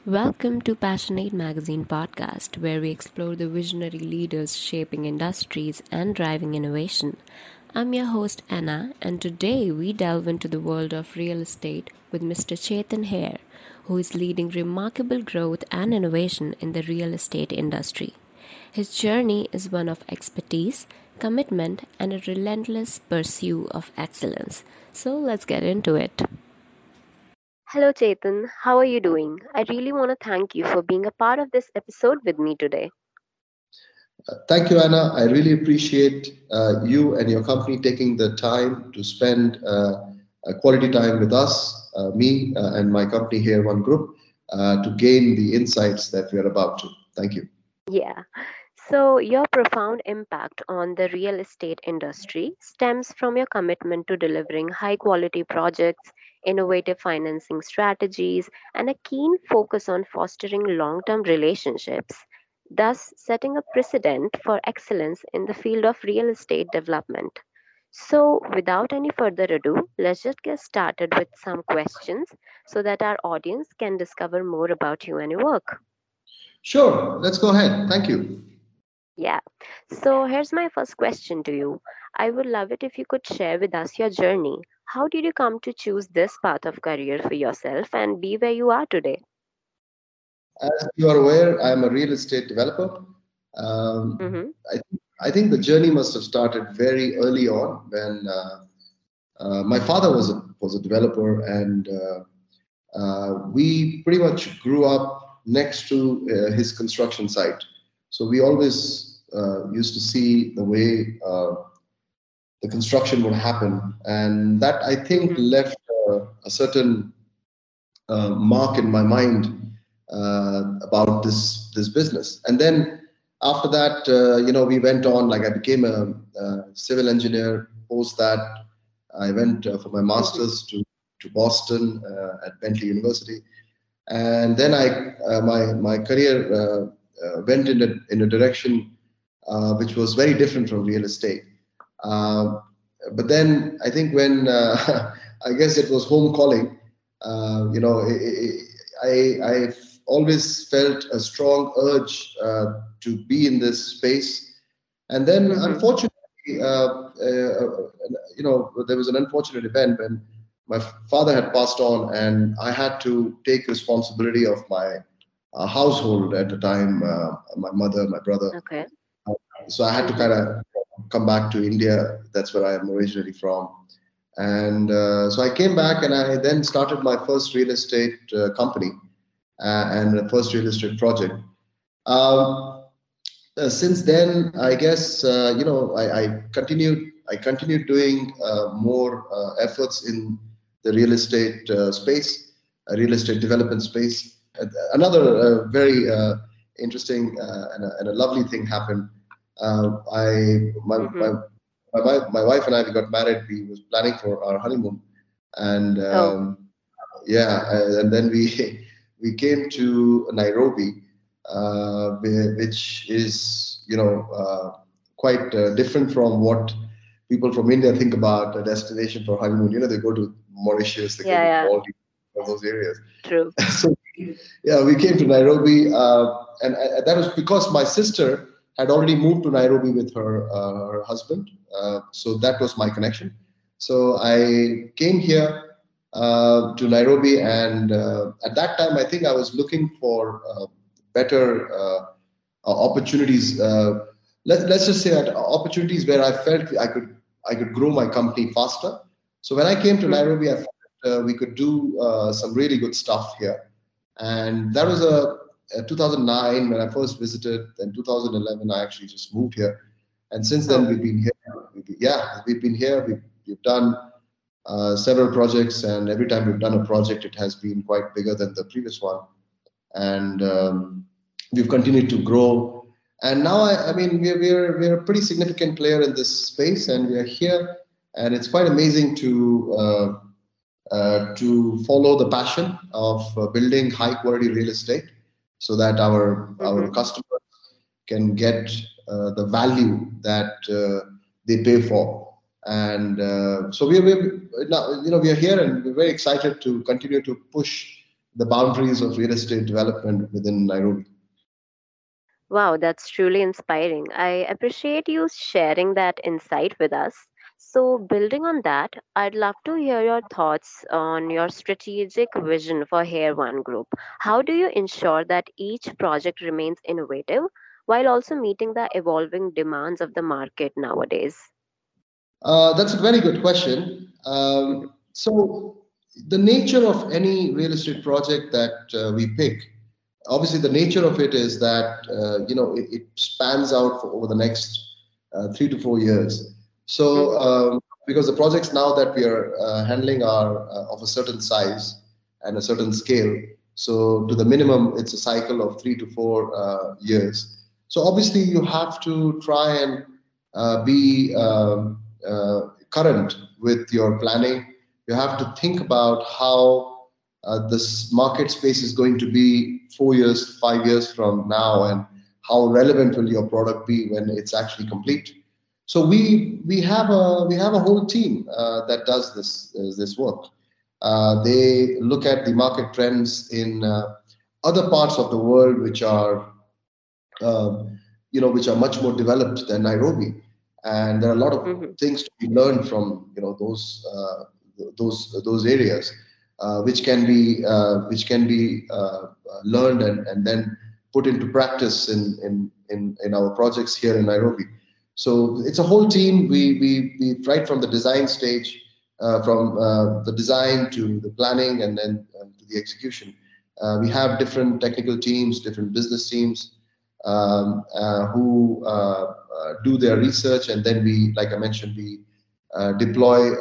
Welcome to Passionate Magazine podcast, where we explore the visionary leaders shaping industries and driving innovation. I'm your host Anna, and today we delve into the world of real estate with Mr. Chetan Hare, who is leading remarkable growth and innovation in the real estate industry. His journey is one of expertise, commitment, and a relentless pursuit of excellence. So let's get into it. Hello, Chetan. How are you doing? I really want to thank you for being a part of this episode with me today. Thank you, Anna. I really appreciate you and your company taking the time to spend a quality time with us, me and my company here, One Group, to gain the insights that we are about to. Thank you. Yeah. So, your profound impact on the real estate industry stems from your commitment to delivering high quality projects, innovative financing strategies, and a keen focus on fostering long term relationships, thus setting a precedent for excellence in the field of real estate development. So, without any further ado, let's just get started with some questions so that our audience can discover more about you and your work. Sure, let's go ahead. Thank you. Yeah. So here's my first question to you. I would love it if you could share with us your journey. How did you come to choose this path of career for yourself and be where you are today? As you are aware, I am a real estate developer. Um, Mm-hmm. I think the journey must have started very early on when my father was a developer, and we pretty much grew up next to his construction site. So we always used to see the way the construction would happen, and that I think Mm-hmm. left a certain mark in my mind about this business. And then after that, we went on. Like I became a civil engineer. Post that, I went for my Mm-hmm. masters to Boston at Bentley University, and then my career went in a direction which was very different from real estate. Uh, but then I think when I guess it was home calling, I've always felt a strong urge to be in this space, and then Mm-hmm. unfortunately, there was an unfortunate event when my father had passed on, and I had to take responsibility of my household at the time. My mother, my brother. Okay. So I had to Mm-hmm. kind of come back to India. That's where I am originally from. And so I came back, and I then started my first real estate company and the first real estate project. Um, since then, I guess I continued doing more efforts in the real estate space, real estate development space. Another very interesting and a lovely thing happened. I Mm-hmm. my wife and I, we got married. We was planning for our honeymoon, and Oh, yeah, and then we we came to Nairobi, which is quite different from what people from India think about a destination for honeymoon. They go to Mauritius, they go yeah, to yeah. Maldives, all those areas. True. So yeah, we came to Nairobi, and that was because my sister had already moved to Nairobi with her husband. So that was my connection. So I came here to Nairobi, and at that time, I think I was looking for better opportunities. Let's just say that opportunities where I felt I could grow my company faster. So when I came to Mm-hmm. Nairobi, I thought we could do some really good stuff here, and that was 2009 when I first visited. Then 2011, I actually just moved here, and since then Oh, we've been here. We've been here. We've done several projects, and every time we've done a project, it has been quite bigger than the previous one, and we've continued to grow. And now, I mean, we're a pretty significant player in this space, and we are here, and it's quite amazing to follow the passion of building high quality real estate, so that our mm-hmm. customers can get the value that they pay for. And so we are here, and we're very excited to continue to push the boundaries of real estate development within Nairobi. Wow, that's truly inspiring. I appreciate you sharing that insight with us. So, building on that, I'd love to hear your thoughts on your strategic vision for Hair One Group. How do you ensure that each project remains innovative while also meeting the evolving demands of the market nowadays? That's a very good question. So, the nature of any real estate project that we pick, obviously, the nature of it is that it spans out for over the next 3 to 4 years. So, Mm-hmm. because the projects now that we are handling are of a certain size and a certain scale, so to the minimum, it's a cycle of 3 to 4 years. So, obviously, you have to try and be current with your planning. You have to think about how this market space is going to be 4 years, 5 years from now, and how relevant will your product be when it's actually complete. So we have a whole team that does this work. They look at the market trends in other parts of the world, um, which are much more developed than Nairobi, and there are a lot of Mm-hmm. things to be learned from those areas, which can be learned and then put into practice in our projects here in Nairobi. So it's a whole team. We right from the design stage, from the design to the planning, and then to the execution. We have different technical teams, different business teams who do their research, and then we, like I mentioned, we deploy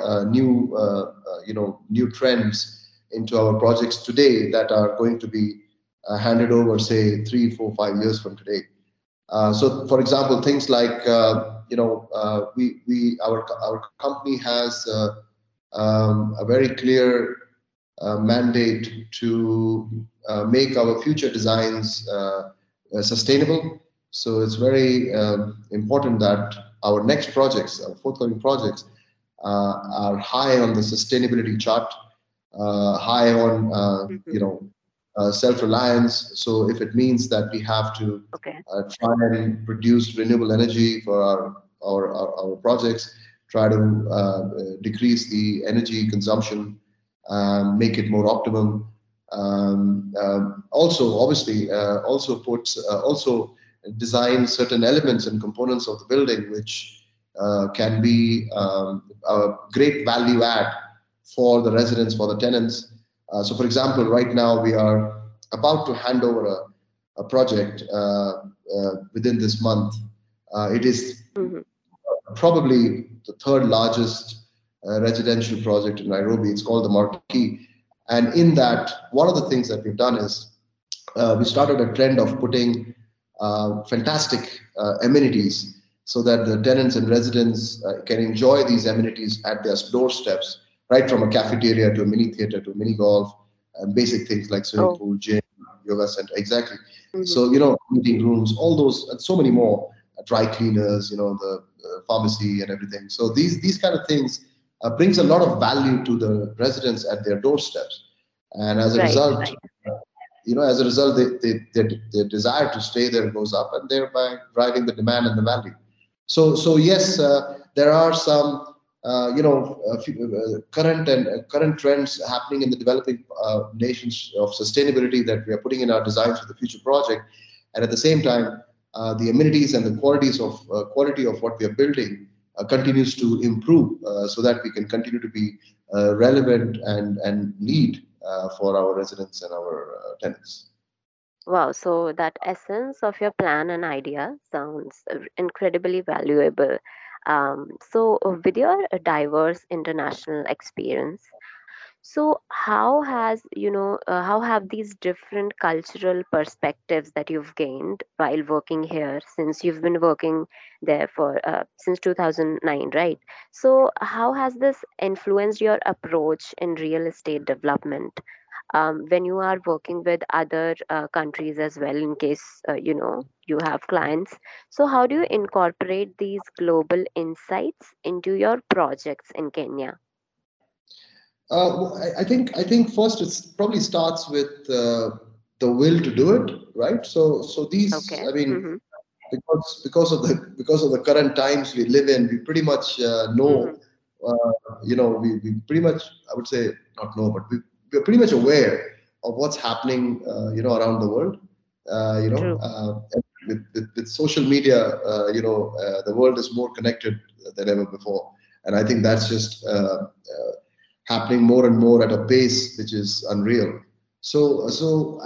new trends into our projects today that are going to be handed over, say 3, 4, 5 years from today. So, for example, things like we our company has a very clear mandate to make our future designs sustainable. So it's very important that our next projects, our forthcoming projects, are high on the sustainability chart, high on Mm-hmm. self-reliance. So if it means that we have to Okay. try and produce renewable energy for our projects, try to decrease the energy consumption, make it more optimum. Also, obviously, also design certain elements and components of the building which can be a great value add for the residents, for the tenants. So, for example, right now we are about to hand over a project within this month. It is Mm-hmm. probably the third largest residential project in Nairobi. It's called the Marquee. And in that, one of the things that we've done is we started a trend of putting fantastic amenities so that the tenants and residents can enjoy these amenities at their doorsteps, right from a cafeteria to a mini theater to a mini golf, and basic things like swimming Oh. pool, gym, yoga center. Exactly. Mm-hmm. So, meeting rooms, all those, and so many more, dry cleaners, the pharmacy and everything. So these kind of things brings a lot of value to the residents at their doorsteps. And as a Right. result, their desire to stay there goes up, and thereby driving the demand and the value. So yes, there are some current trends happening in the developing nations of sustainability that we are putting in our designs for the future project, and at the same time, the amenities and the quality of what we are building continues to improve, so that we can continue to be relevant and lead for our residents and our tenants. Wow, so that essence of your plan and idea sounds incredibly valuable. With your diverse international experience, so how have these different cultural perspectives that you've gained while working here, since you've been working there for since 2009, right? So, how has this influenced your approach in real estate development? When you are working with other countries as well, in case you have clients, so how do you incorporate these global insights into your projects in Kenya? I think first it probably starts with the will to do it, right? So these, Okay. I mean, Mm-hmm. because of the current times we live in, we pretty much Mm-hmm. know, we pretty much, I would say, not know, but we're pretty much aware of what's happening, around the world. True. And with social media, the world is more connected than ever before, and I think that's just happening more and more at a pace which is unreal. So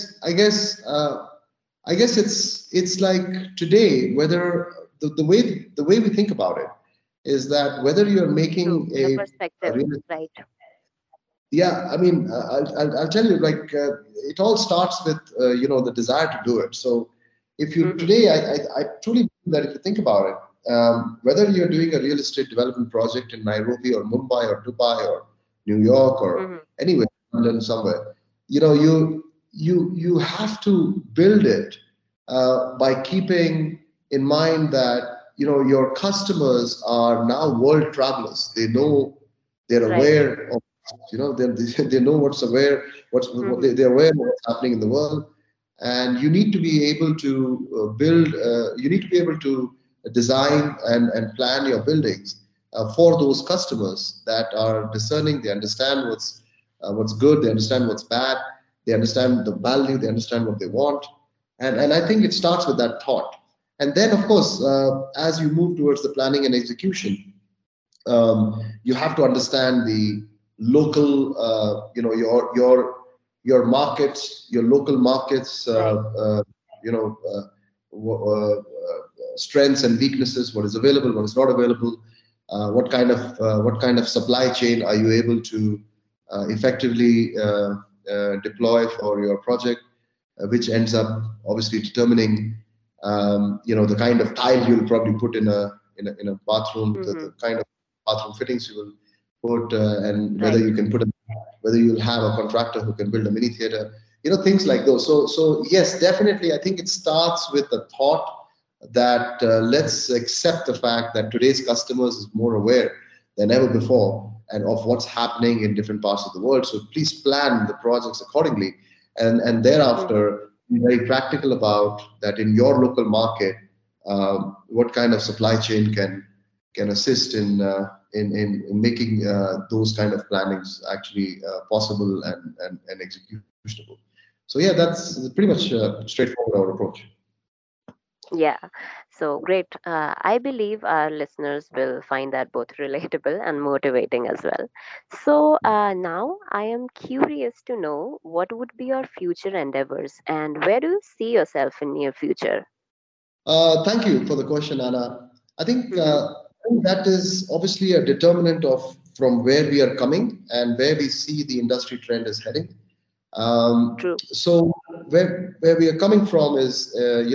I guess it's like today, whether the way we think about it is that whether you're True. making The a perspective, real, right? yeah, I mean, I'll tell you, like, it all starts with the desire to do it. So if you Mm-hmm. today, I truly believe that if you think about it, whether you're doing a real estate development project in Nairobi or Mumbai or Dubai or New York or Mm-hmm. anywhere, London somewhere, you have to build it by keeping in mind that your customers are now world travelers. They're Right. aware of, they know Mm-hmm. they're aware of what's happening in the world, and you need to be able to build you need to be able to design and plan your buildings for those customers that are discerning. They understand what's good, they understand what's bad, they understand the value, they understand what they want, and I think it starts with that thought. And then, of course, as you move towards the planning and execution, you have to understand the local, your markets, your local markets, Right. you know, uh, strengths and weaknesses, what is available, what is not available, what kind of supply chain are you able to effectively deploy for your project, which ends up obviously determining, the kind of tile you'll probably put in a bathroom, Mm-hmm. the kind of bathroom fittings you will put, and whether Right. you can whether you'll have a contractor who can build a mini theater, things like those. So yes, definitely, I think it starts with the thought that let's accept the fact that today's customers is more aware than ever before and of what's happening in different parts of the world. So please plan the projects accordingly, and Mm-hmm. thereafter be very practical about that in your local market. What kind of supply chain can assist in making those kind of plannings actually possible and executable. So yeah, that's pretty much straightforward our approach. Yeah, so great. I believe our listeners will find that both relatable and motivating as well. So now I am curious to know what would be your future endeavors and where do you see yourself in near future? Thank you for the question, Anna. Mm-hmm. I think that is obviously a determinant of from where we are coming and where we see the industry trend is heading. True. So where we are coming from is,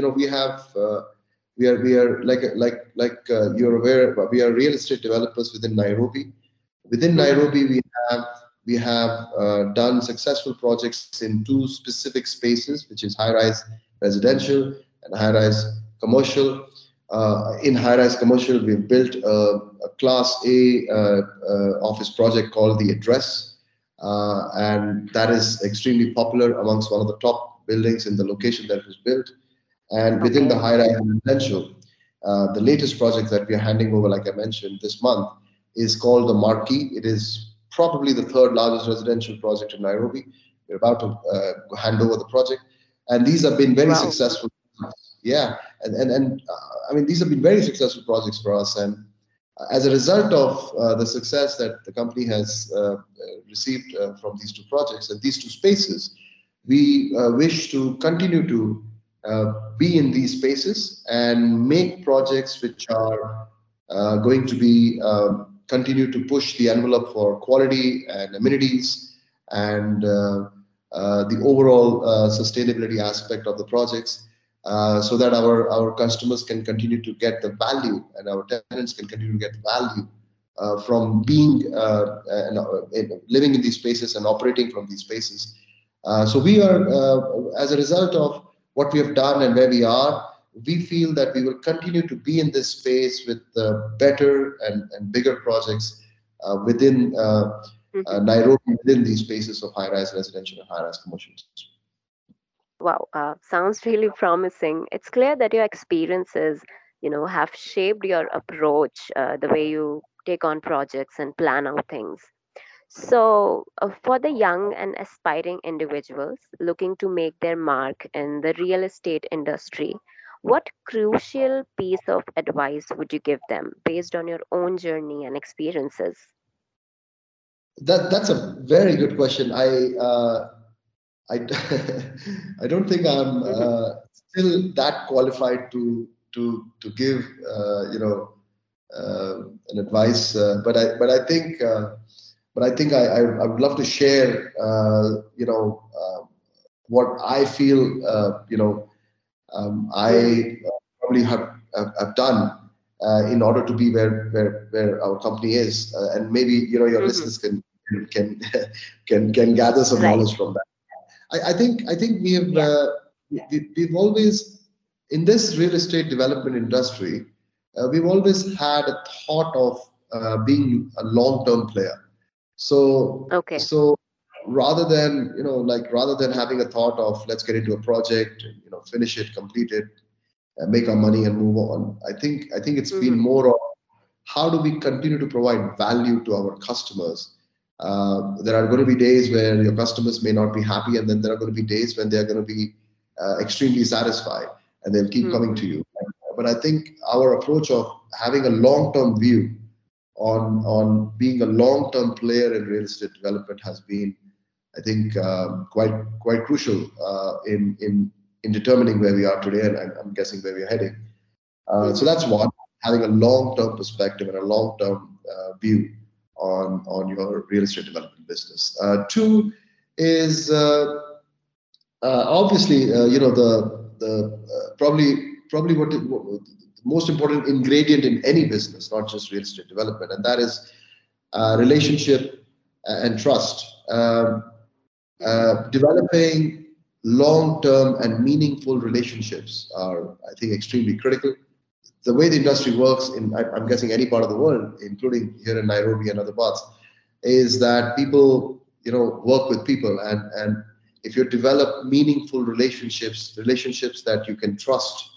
we are like you're aware, we are real estate developers within Nairobi. Within Mm-hmm. Nairobi, we have done successful projects in two specific spaces, which is high-rise residential and high-rise commercial. In high-rise commercial, we've built a Class A office project called the Address, and that is extremely popular amongst one of the top buildings in the location that it was built. And within the Okay. high-rise residential, the latest project that we are handing over, like I mentioned, this month, is called the Marquee. It is probably the third largest residential project in Nairobi. We're about to hand over the project, and these have been very Wow. successful. Yeah, I mean, these have been very successful projects for us, and as a result of the success that the company has received from these two projects and these two spaces, we wish to continue to be in these spaces and make projects which are going to be continue to push the envelope for quality and amenities and the overall sustainability aspect of the projects, so that our customers can continue to get the value and our tenants can continue to get the value from being living in these spaces and operating from these spaces. So we are, as a result of what we have done and where we are, we feel that we will continue to be in this space with better and bigger projects within Nairobi within these spaces of high-rise residential and high-rise commercial. Wow, sounds really promising. It's clear that your experiences, have shaped your approach, the way you take on projects and plan out things. So, for the young and aspiring individuals looking to make their mark in the real estate industry, what crucial piece of advice would you give them based on your own journey and experiences? That's a very good question. I I don't think I'm still that qualified to give an advice, but I think I would love to share what I feel I probably have done in order to be where our company is, and maybe your Hmm. listeners can can gather some Right. knowledge from that. I think Yeah. we've always, in this real estate development industry, we've always had a thought of being a long-term player. Okay. So rather than rather than having a thought of let's get into a project, finish it, complete it, make our money and move on. I think it's been Hmm. more of how do we continue to provide value to our customers. There are going to be days where your customers may not be happy, and then there are going to be days when they are going to be extremely satisfied, and they'll keep coming Hmm. to you. But I think our approach of having a long-term view on being a long-term player in real estate development has been, I think, quite crucial in determining where we are today, and I'm guessing where we're heading. So Hmm. that's one, having a long-term perspective and a long-term view on your real estate development business. Two is obviously the probably what the most important ingredient in any business, not just real estate development, and that is relationship and trust. Hmm. Developing long-term and meaningful relationships are, I think, extremely critical. The way the industry works in, I'm guessing, any part of the world, including here in Nairobi and other parts, is that people, work with people, and if you develop meaningful relationships that you can trust,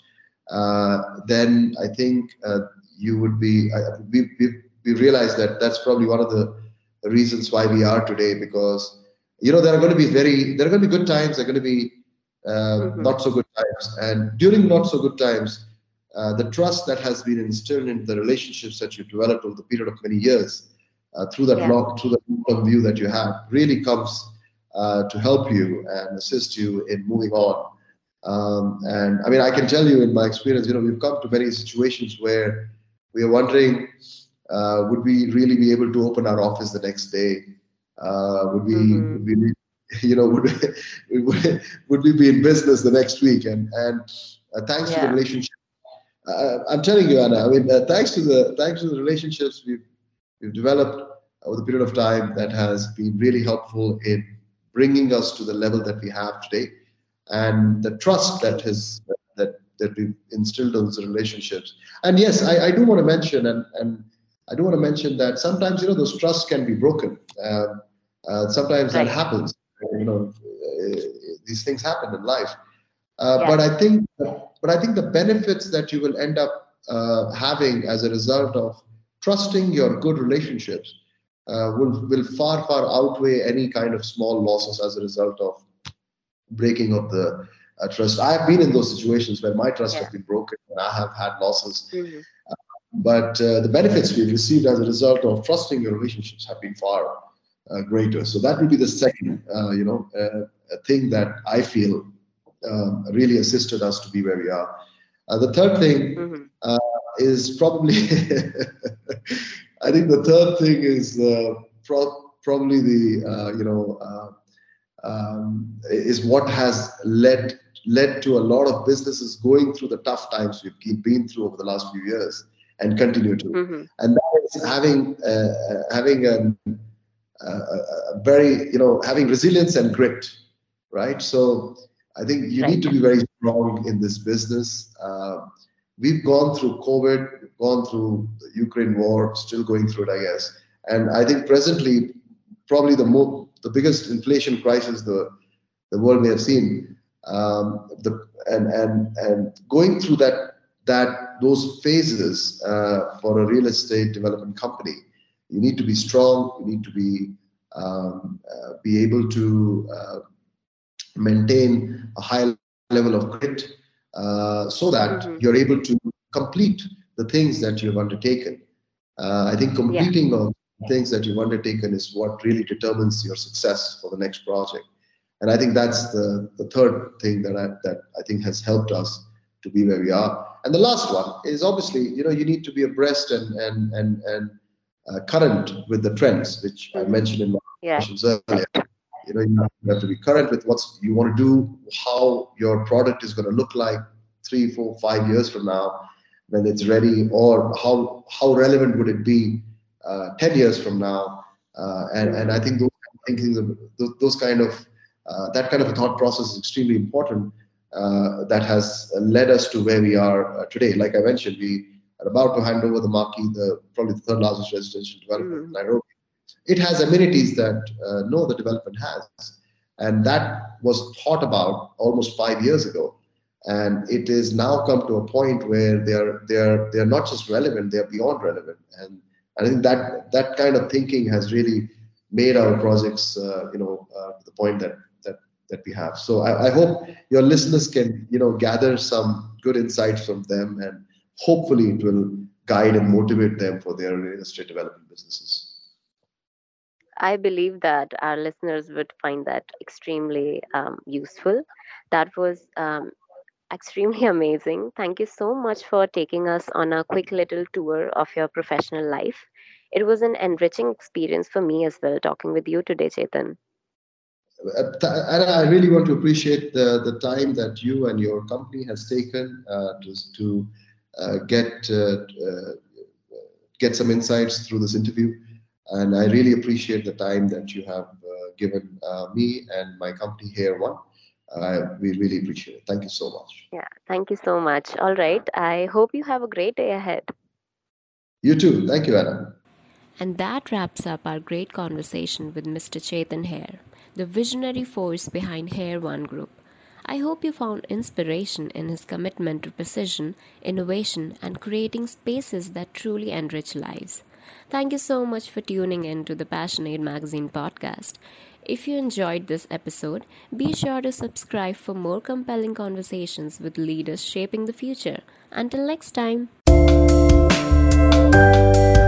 then I think you would be. We realize that that's probably one of the reasons why we are today, because there are going to be good times, there are going to be Hmm. not so good times, and during not so good times, the trust that has been instilled in the relationships that you developed over the period of many years, Yeah. through the long-term view that you have, really comes to help you and assist you in moving on. And I mean, I can tell you in my experience, we've come to many situations where we are wondering, would we really be able to open our office the next day? Hmm. Would we, would we be in business the next week? And thanks to the Yeah. relationship, I'm telling you, Anna. I mean, thanks to the relationships we've developed over the period of time, that has been really helpful in bringing us to the level that we have today, and the trust Okay. that we've instilled in those relationships. And yes, I do want to mention, and I do want to mention that sometimes those trusts can be broken. Sometimes that Right. happens. These things happen in life. Yeah. But I think the benefits that you will end up having as a result of trusting your good relationships will far outweigh any kind of small losses as a result of breaking of the trust. I have been in those situations where my trust Yeah. have been broken and I have had losses, Hmm. but the benefits we've received as a result of trusting your relationships have been far greater. So that would be the second, thing that I feel really assisted us to be where we are. The third thing Hmm. is probably, I think the third thing is probably the, is what has led to a lot of businesses going through the tough times we've been through over the last few years and continue to, Hmm. and that is having a very having resilience and grit, right? So I think you need Right. to be very strong in this business. We've gone through COVID, we've gone through the Ukraine war, still going through it, I guess. And I think presently probably the biggest inflation crisis the world may have seen. And going through those phases for a real estate development company, you need to be strong. You need to be able to maintain a high level of grit, so that Mm-hmm. you're able to complete the things that you've undertaken. I think Yeah. completing of things that you've undertaken is what really determines your success for the next project. And I think that's the third thing that I think has helped us to be where we are. And the last one is obviously, you need to be abreast and current with the trends, which I Mm-hmm. mentioned in my Yeah. questions earlier. You have to be current with what you want to do, how your product is going to look like 3, 4, 5 years from now when it's ready, or how relevant would it be 10 years from now. And I Mm-hmm. think those kind of that kind of a thought process is extremely important. That has led us to where we are today. Like I mentioned, we are about to hand over the marquee, probably the third largest residential development in Mm-hmm. Nairobi. It has amenities that no other development has, and that was thought about almost 5 years ago. And it is now come to a point where they are not just relevant; they are beyond relevant. And I think that kind of thinking has really made our projects, to the point that we have. So I hope your listeners can, gather some good insights from them, and hopefully it will guide and motivate them for their real estate development businesses. I believe that our listeners would find that extremely useful. That was extremely amazing. Thank you so much for taking us on a quick little tour of your professional life. It was an enriching experience for me as well talking with you today, Chetan. And I really want to appreciate the time that you and your company has taken to get some insights through this interview. And I really appreciate the time that you have given me and my company here. We really appreciate it. Thank you so much. Yeah, thank you so much. All right. I hope you have a great day ahead. You too. Thank you, Anna. And that wraps up our great conversation with Mr. Chetan Hare, the visionary force behind Hare One Group. I hope you found inspiration in his commitment to precision, innovation, and creating spaces that truly enrich lives. Thank you so much for tuning in to the Passionate Magazine podcast. If you enjoyed this episode, be sure to subscribe for more compelling conversations with leaders shaping the future. Until next time.